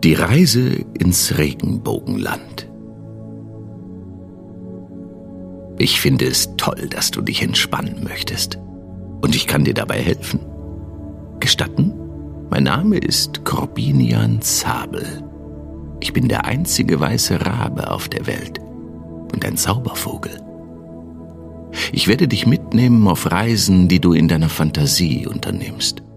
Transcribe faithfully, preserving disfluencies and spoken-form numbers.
Die Reise ins Regenbogenland. Ich finde es toll, dass du dich entspannen möchtest. Und ich kann dir dabei helfen. Gestatten? Mein Name ist Corbinian Zabel. Ich bin der einzige weiße Rabe auf der Welt und ein Zaubervogel. Ich werde dich mitnehmen auf Reisen, die du in deiner Fantasie unternimmst.